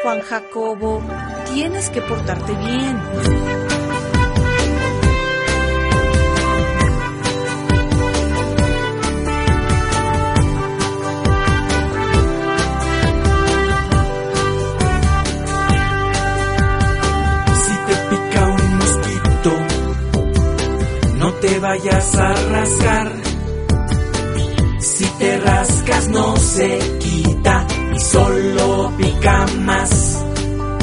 Juan Jacobo, tienes que portarte bien. Si te pica un mosquito, no te vayas a rascar. Si te rascas no se quita y solo pica más.